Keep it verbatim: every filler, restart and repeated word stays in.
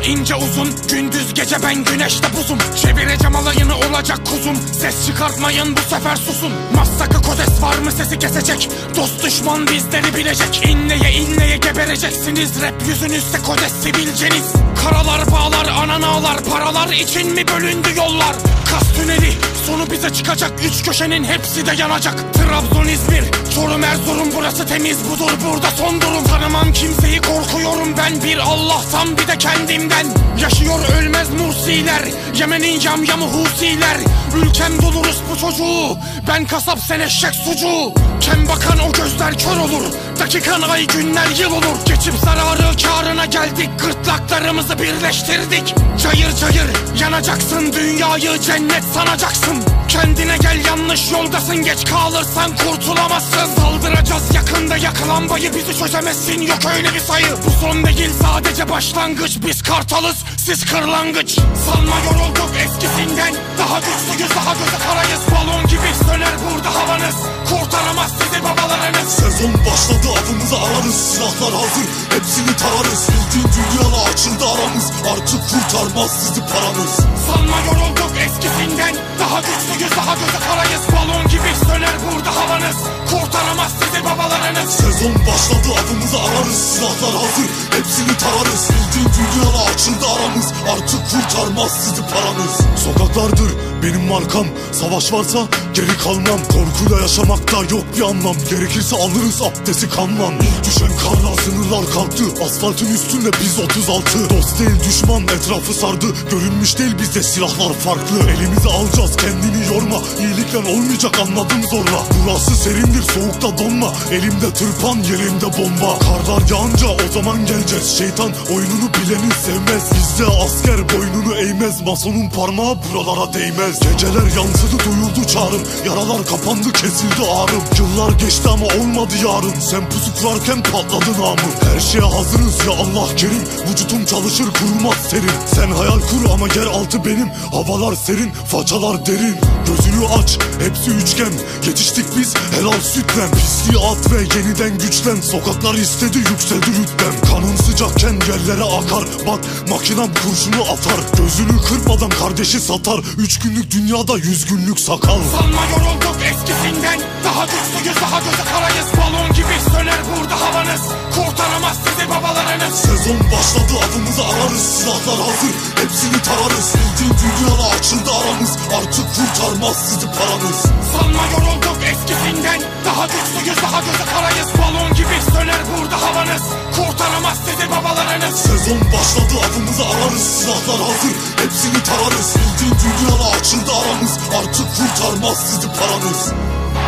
ince uzun, gündüz gece ben güneşte buzum. Çevireceğim alayını olacak kuzum. Ses çıkartmayın bu sefer susun. Massakı kodes var mı sesi kesecek. Dost düşman bizleri bilecek. İnleye inleye gebereceksiniz. Rap yüzünüzde kodes sivilceniz. Karalar bağlar anan ağlar. Paralar için mi bölündü yollar? Kas tüneli sonu bize çıkacak. Üç köşenin hepsi de yanacak. Trabzon, İzmir, Çorum, Erzurum, burası temiz budur, burada son durum. Tanımam kimseyi, korkuyorum ben bir Allah'tan bir de kendimden. Yaşıyor ölmez Mursiler, Yemen'in yamyamı Husiler. Ülkem doluruz bu çocuğu, ben kasap sen eşek sucuğu. Kem bakan o gözler kör olur, dakikan ay günler yıl olur. Geçip zararı kârına geldik, gırtlaklarımızı birleştirdik. Cayır cayır yanacaksın, dünyayı cennet sanacaksın. Kendine gel, yanlış yoldasın, geç kalırsan kurtulamazsın. Saldıracağız yakında, yakılan bayı bizi çözemezsin, yok öyle bir sayı. Bu son değil sadece başlangıç, biz kartalız siz kırlangıç. Sanma yorulduk eskisinden, daha güçlüyüz daha göze karayız. Balon gibi söner burada havanız, kurtaramaz sizi babalarınız. Sezon başladı avımızı ararız, silahlar hazır hepsini tararız. Bildiğin dünyayla açıldı aramız, artık kurtarmaz sizi paranız. Sanma yorulduk eskisinden, daha güçlüyüz daha göze karayız. Balon gibi söner burada havanız, kurtaramaz sizi babalarınız. Sezon başladı avımızı ararız, silahlar hazır hepsini tararız. Bildiğin dünyayla açıldı aramız, artık kurtarmaz sizi paranız. Sokaklardır benim markam, savaş varsa geri kalmam. Korkuyla yaşamakta yok bir anlam, gerekirse alırız abdesti kanman. Düşen karla sınırlar kalktı, asfaltın üstünde biz otuz altı. Dost değil düşman etrafı sardı, görünmüş değil bizde silahlar farklı. Elimizi alacağız kendini yorma, iyilikle olmayacak anladım zorla. Burası serindir soğukta donma, elimde tırpan yerimde bomba. Karlar yağınca o zaman geleceğiz, şeytan oyununu bileni sevmez. Bizde asker boynunu eğmez, masonun parmağı buralara değmez. Geceler yansıdı duyuldu çağrım, yaralar kapandı kesildi ağrım. Yıllar geçti ama olmadı yarın, sen pusu kurarken patladı namım. Her şeye hazırız ya Allah kerim, vücutum çalışır kurulmaz serin. Sen hayal kur ama yer altı benim, havalar serin façalar derin. Gözünü aç hepsi üçgen, yetiştik biz helal sütlen. Pisliği at ve yeniden güçlen, sokaklar istedi yükseldi rütbem. Kanın sıcakken yerlere akar, bak makinam kurşunu atar. Gözünü kırpmadan kardeşi satar, üç günlük dünyada yüz günlük sakal. Sanma yorulduk eskisinden, daha güçlüyüz daha göze karayız. Balon gibi söner burada havanız, kurtaramaz sizi babalarınız. Sezon başladı avımızı ararız, silahlar hazır hepsini tararız. Bildiğin dünyayla açıldı aramız, artık kurtarmaz sizi paranız. Sanma yorulduk eskisinden, daha güçlüyüz daha göze karayız. Balon gibi söner burada havanız, kurtaramaz sizi babalarınız. Sezon başladı avımızı ararız, silahlar hazır hepsini tararız. Bildiğin dünyayla açıldı aramız, artık kurtarmaz sizi paranız.